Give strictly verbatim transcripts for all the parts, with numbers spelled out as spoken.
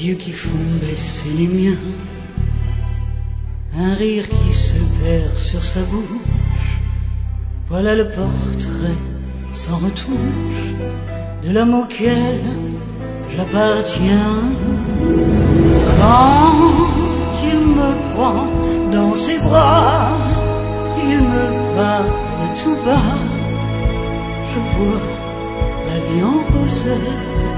yeux qui font baisser les miens, un rire qui se perd sur sa bouche. Voilà le portrait sans retouche de l'homme auquel j'appartiens. Quand il me prend dans ses bras, il me parle tout bas, je vois la vie en rosée.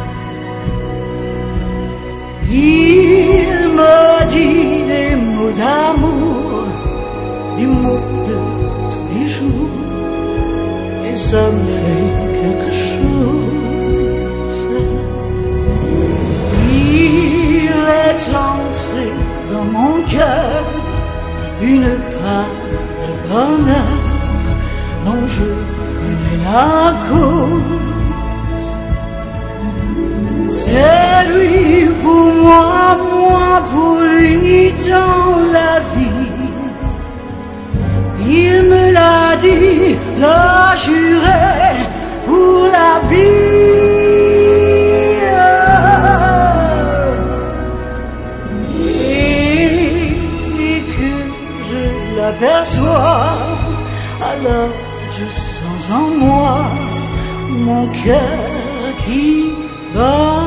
Il me dit des mots d'amour, des mots de tous les jours, et ça me fait quelque chose. Il est entré dans mon cœur une part de bonheur dont je connais la cause. C'est lui pour moi, moi pour lui dans la vie. Il me l'a dit, l'a juré pour la vie. Et que je l'aperçois, alors je sens en moi mon cœur qui bat.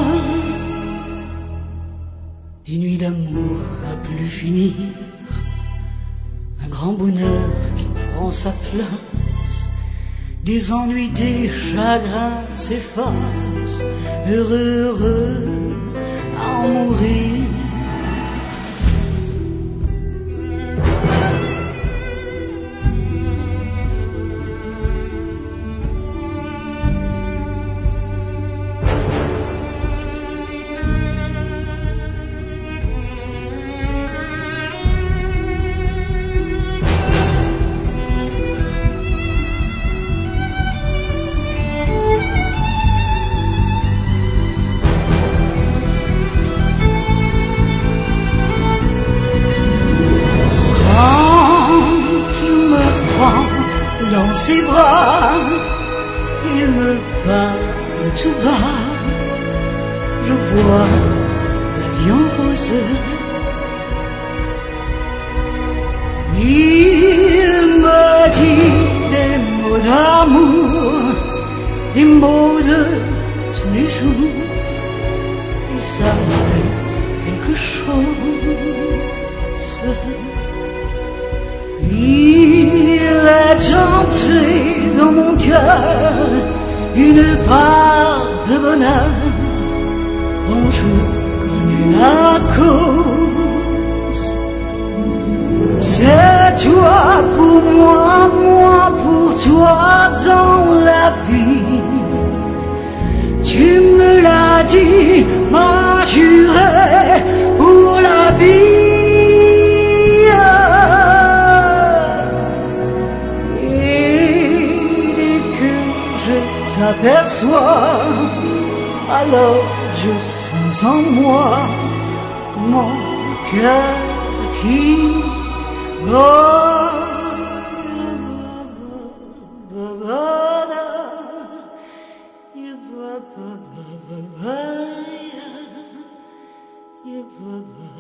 Des nuits d'amour à plus finir, un grand bonheur qui prend sa place, des ennuis, des chagrins s'effacent, heureux, heureux à en mourir. Dans ses bras, il me parle tout bas, je vois la vie en rose. Il me dit des mots d'amour, des mots de tous les jours, et ça me fait quelque chose. Il est entré dans mon cœur une part de bonheur dont je connais la cause. C'est toi pour moi, moi pour toi dans la vie. Tu me l'as dit, m'as juré pour la vie. T'aperçois, alors je sens en moi mon cœur qui bat. You